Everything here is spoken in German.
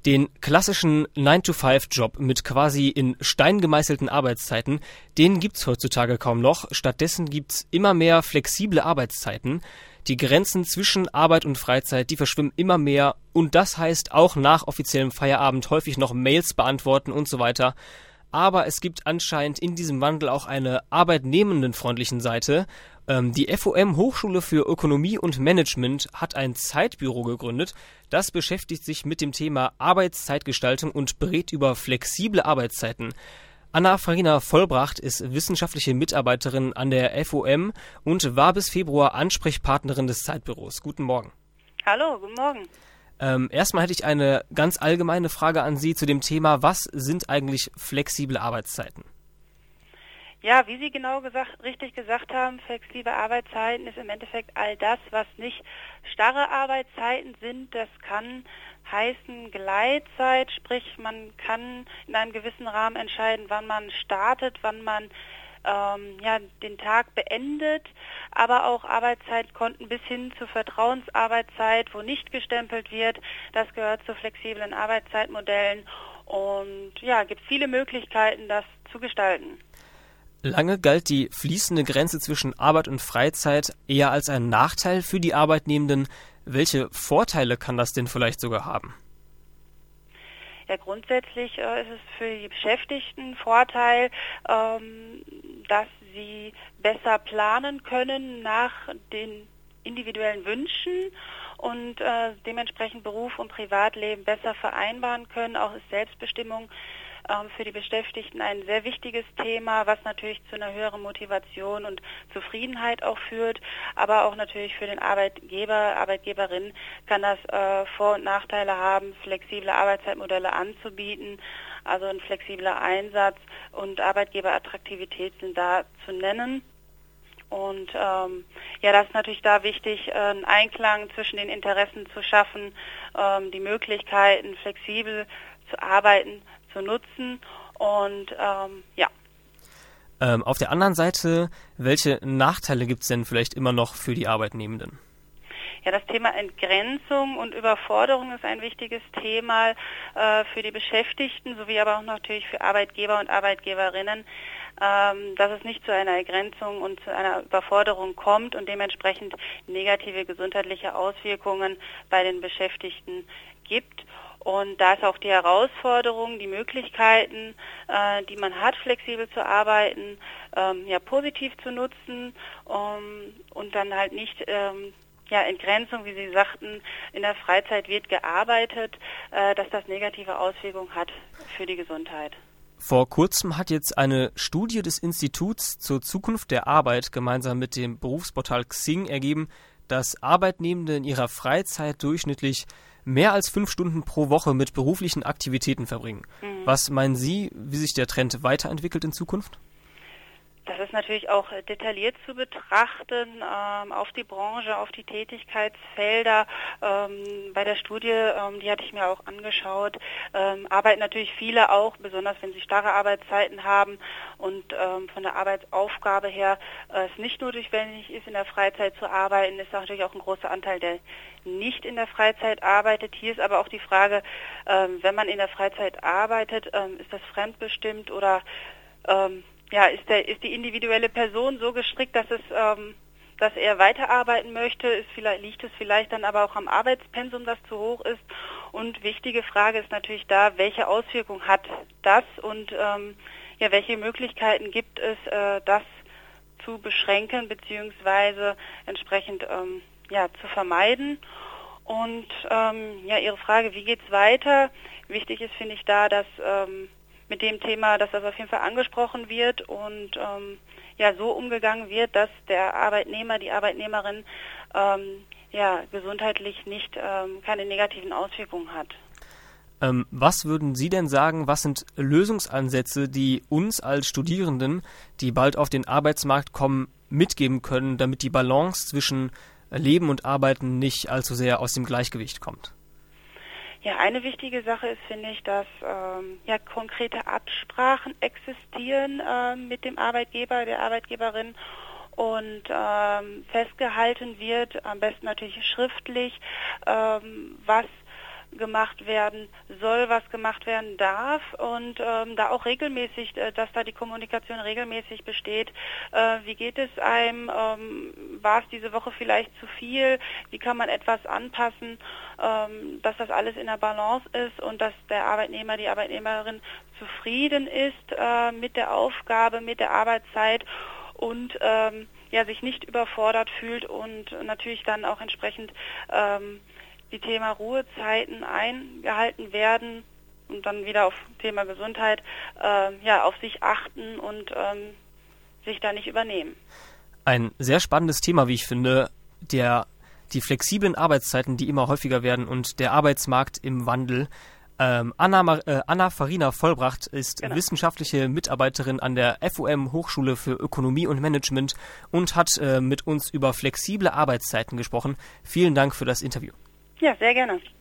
Den klassischen 9-to-5-Job mit quasi in Stein gemeißelten Arbeitszeiten, den gibt's heutzutage kaum noch. Stattdessen gibt's immer mehr flexible Arbeitszeiten. Die Grenzen zwischen Arbeit und Freizeit, die verschwimmen immer mehr. Und das heißt auch nach offiziellem Feierabend häufig noch Mails beantworten und so weiter. Aber es gibt anscheinend in diesem Wandel auch eine arbeitnehmendenfreundlichen Seite. Die FOM Hochschule für Ökonomie und Management hat ein Zeitbüro gegründet. Das beschäftigt sich mit dem Thema Arbeitszeitgestaltung und berät über flexible Arbeitszeiten. Anna-Farina Vollbracht ist wissenschaftliche Mitarbeiterin an der FOM und war bis Februar Ansprechpartnerin des Zeitbüros. Guten Morgen. Hallo, guten Morgen. Erstmal hätte ich eine ganz allgemeine Frage an Sie zu dem Thema, was sind eigentlich flexible Arbeitszeiten? Ja, wie Sie richtig gesagt haben, flexible Arbeitszeiten ist im Endeffekt all das, was nicht starre Arbeitszeiten sind. Das kann heißen Gleitzeit, sprich man kann in einem gewissen Rahmen entscheiden, wann man startet, wann man den Tag beendet, aber auch Arbeitszeitkonten bis hin zu Vertrauensarbeitszeit, wo nicht gestempelt wird. Das gehört zu flexiblen Arbeitszeitmodellen und ja, gibt viele Möglichkeiten, das zu gestalten. Lange galt die fließende Grenze zwischen Arbeit und Freizeit eher als ein Nachteil für die Arbeitnehmenden. Welche Vorteile kann das denn vielleicht sogar haben? Ja, grundsätzlich ist es für die Beschäftigten Vorteil, dass sie besser planen können nach den individuellen Wünschen und dementsprechend Beruf und Privatleben besser vereinbaren können. Auch ist Selbstbestimmung für die Beschäftigten ein sehr wichtiges Thema, was natürlich zu einer höheren Motivation und Zufriedenheit auch führt, aber auch natürlich für den Arbeitgeber, Arbeitgeberin kann das Vor- und Nachteile haben, flexible Arbeitszeitmodelle anzubieten, also ein flexibler Einsatz und Arbeitgeberattraktivität sind da zu nennen. Und das ist natürlich da wichtig, einen Einklang zwischen den Interessen zu schaffen, die Möglichkeiten, flexibel zu arbeiten, zu nutzen und Auf der anderen Seite, welche Nachteile gibt es denn vielleicht immer noch für die Arbeitnehmenden? Ja, das Thema Entgrenzung und Überforderung ist ein wichtiges Thema für die Beschäftigten, sowie aber auch natürlich für Arbeitgeber und Arbeitgeberinnen, dass es nicht zu einer Ergrenzung und zu einer Überforderung kommt und dementsprechend negative gesundheitliche Auswirkungen bei den Beschäftigten gibt. Und da ist auch die Herausforderung, die Möglichkeiten, die man hat, flexibel zu arbeiten, positiv zu nutzen und dann halt nicht Entgrenzung, wie Sie sagten, in der Freizeit wird gearbeitet, dass das negative Auswirkungen hat für die Gesundheit. Vor kurzem hat jetzt eine Studie des Instituts zur Zukunft der Arbeit gemeinsam mit dem Berufsportal Xing ergeben, dass Arbeitnehmende in ihrer Freizeit durchschnittlich mehr als 5 Stunden pro Woche mit beruflichen Aktivitäten verbringen. Was meinen Sie, wie sich der Trend weiterentwickelt in Zukunft? Das ist natürlich auch detailliert zu betrachten, auf die Branche, auf die Tätigkeitsfelder. Bei der Studie, die hatte ich mir auch angeschaut, arbeiten natürlich viele auch, besonders wenn sie starre Arbeitszeiten haben und von der Arbeitsaufgabe her es nicht notwendig ist, in der Freizeit zu arbeiten, ist natürlich auch ein großer Anteil, der nicht in der Freizeit arbeitet. Hier ist aber auch die Frage, wenn man in der Freizeit arbeitet, ist das fremdbestimmt oder ist die individuelle Person so gestrickt, dass er weiterarbeiten möchte? Liegt es vielleicht dann aber auch am Arbeitspensum, das zu hoch ist? Und wichtige Frage ist natürlich da, welche Auswirkung hat das und welche Möglichkeiten gibt es, das zu beschränken beziehungsweise entsprechend zu vermeiden? Und Ihre Frage, wie geht's weiter? Wichtig ist, finde ich, da, dass mit dem Thema, dass das auf jeden Fall angesprochen wird und so umgegangen wird, dass der Arbeitnehmer, die Arbeitnehmerin gesundheitlich nicht keine negativen Auswirkungen hat. Was würden Sie denn sagen, was sind Lösungsansätze, die uns als Studierenden, die bald auf den Arbeitsmarkt kommen, mitgeben können, damit die Balance zwischen Leben und Arbeiten nicht allzu sehr aus dem Gleichgewicht kommt? Ja, eine wichtige Sache ist, finde ich, dass konkrete Absprachen existieren mit dem Arbeitgeber, der Arbeitgeberin und festgehalten wird, am besten natürlich schriftlich, was gemacht werden soll, was gemacht werden darf und da auch regelmäßig, dass da die Kommunikation regelmäßig besteht. Wie geht es einem? War es diese Woche vielleicht zu viel? Wie kann man etwas anpassen, dass das alles in der Balance ist und dass der Arbeitnehmer, die Arbeitnehmerin zufrieden ist mit der Aufgabe, mit der Arbeitszeit und sich nicht überfordert fühlt und natürlich dann auch entsprechend die Thema Ruhezeiten eingehalten werden und dann wieder auf Thema Gesundheit auf sich achten und sich da nicht übernehmen. Ein sehr spannendes Thema, wie ich finde, die flexiblen Arbeitszeiten, die immer häufiger werden und der Arbeitsmarkt im Wandel. Anna Farina Vollbracht ist wissenschaftliche Mitarbeiterin an der FOM Hochschule für Ökonomie und Management und hat mit uns über flexible Arbeitszeiten gesprochen. Vielen Dank für das Interview. Ja, sehr gerne.